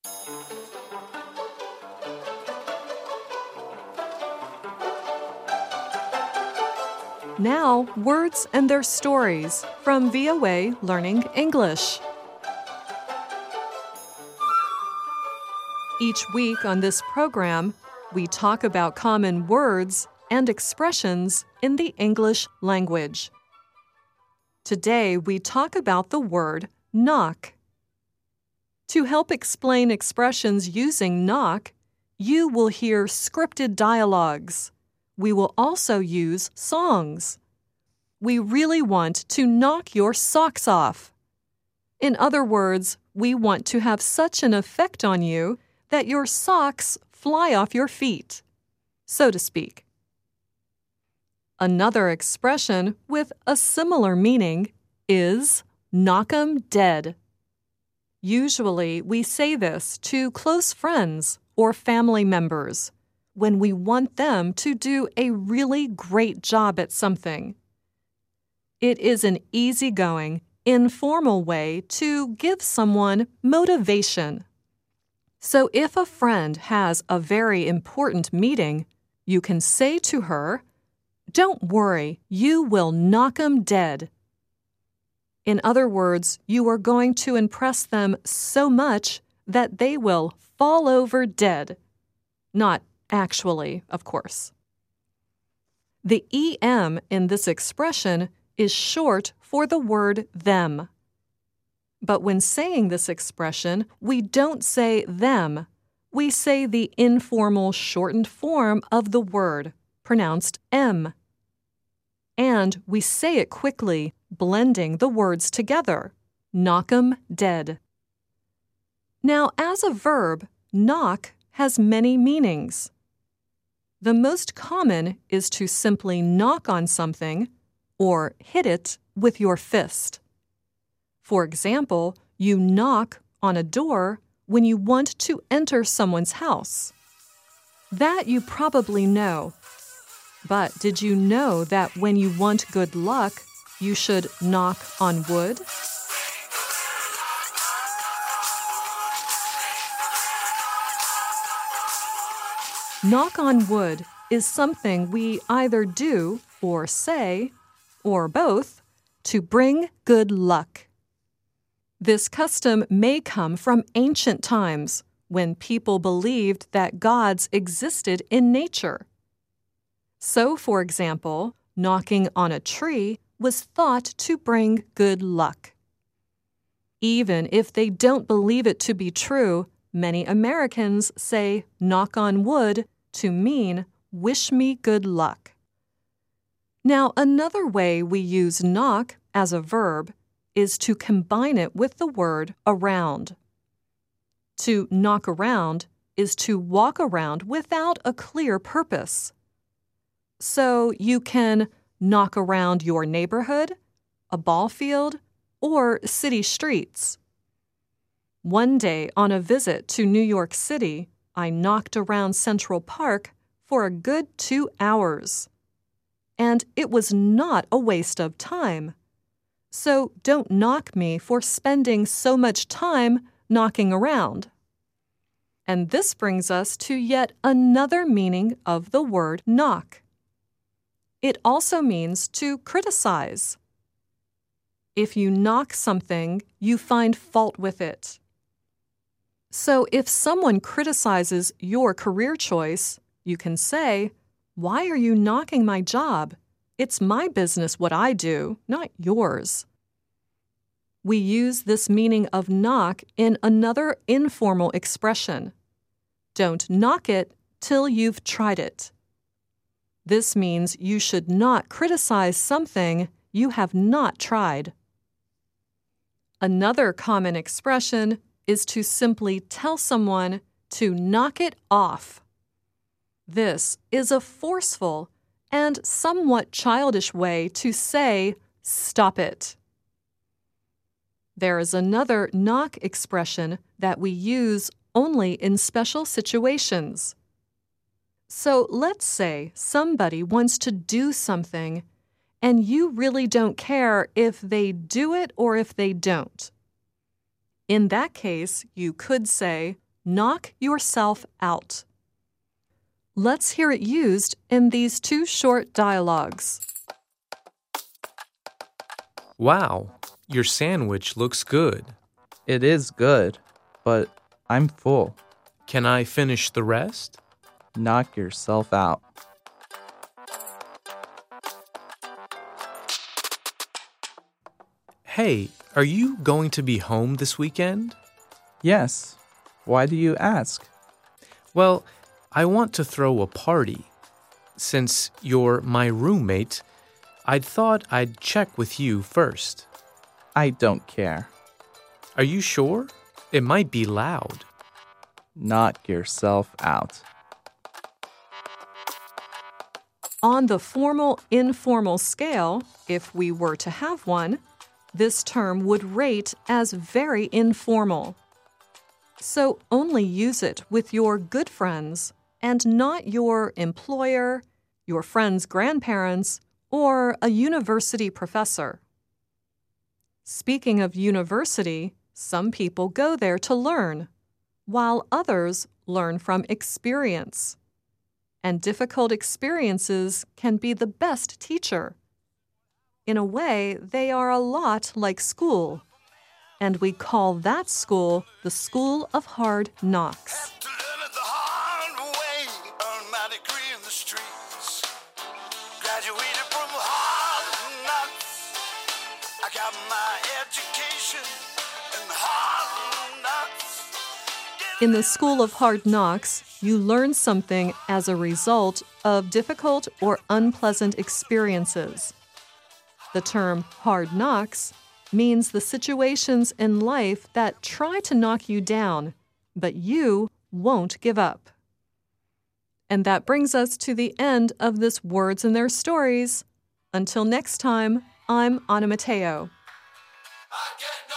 Now, words and their stories from VOA Learning English. Each week on this program, we talk about common words and expressions in the English language. Today, we talk about the word knock. To help explain expressions using knock, you will hear scripted dialogues. We will also use songs. We really want to knock your socks off. In other words, we want to have such an effect on you that your socks fly off your feet, so to speak. Another expression with a similar meaning is knock 'em dead. Usually, we say this to close friends or family members when we want them to do a really great job at something. It is an easygoing, informal way to give someone motivation. So if a friend has a very important meeting, you can say to her, "Don't worry, you will knock 'em dead." In other words, you are going to impress them so much that they will fall over dead. Not actually, of course. The EM in this expression is short for the word them. But when saying this expression, we don't say them. We say the informal shortened form of the word, pronounced M. And we say it quickly, blending the words together. Knock 'em dead. Now, as a verb, knock has many meanings. The most common is to simply knock on something or hit it with your fist. For example, you knock on a door when you want to enter someone's house. That you probably know. But did you know that when you want good luck, you should knock on wood? Knock on wood is something we either do or say, or both, to bring good luck. This custom may come from ancient times when people believed that gods existed in nature. So, for example, knocking on a tree was thought to bring good luck. Even if they don't believe it to be true, many Americans say knock on wood to mean wish me good luck. Now, another way we use knock as a verb is to combine it with the word around. To knock around is to walk around without a clear purpose. So you can knock around your neighborhood, a ball field, or city streets. One day on a visit to New York City, I knocked around Central Park for a good 2 hours. And it was not a waste of time. So don't knock me for spending so much time knocking around. And this brings us to yet another meaning of the word knock. It also means to criticize. If you knock something, you find fault with it. So if someone criticizes your career choice, you can say, "Why are you knocking my job? It's my business what I do, not yours." We use this meaning of knock in another informal expression. Don't knock it till you've tried it. This means you should not criticize something you have not tried. Another common expression is to simply tell someone to knock it off. This is a forceful and somewhat childish way to say, "Stop it." There is another knock expression that we use only in special situations. So let's say somebody wants to do something and you really don't care if they do it or if they don't. In that case, you could say, knock yourself out. Let's hear it used in these two short dialogues. Wow, your sandwich looks good. It is good, but I'm full. Can I finish the rest? Knock yourself out. Hey, are you going to be home this weekend? Yes. Why do you ask? Well, I want to throw a party. Since you're my roommate, I'd thought I'd check with you first. I don't care. Are you sure? It might be loud. Knock yourself out. On the formal-informal scale, if we were to have one, this term would rate as very informal. So only use it with your good friends and not your employer, your friend's grandparents, or a university professor. Speaking of university, some people go there to learn, while others learn from experience. And difficult experiences can be the best teacher. In a way, they are a lot like school, and we call that school the School of Hard Knocks. In the School of Hard Knocks, you learn something as a result of difficult or unpleasant experiences. The term hard knocks means the situations in life that try to knock you down, but you won't give up. And that brings us to the end of this Words and Their Stories. Until next time, I'm Anna Mateo.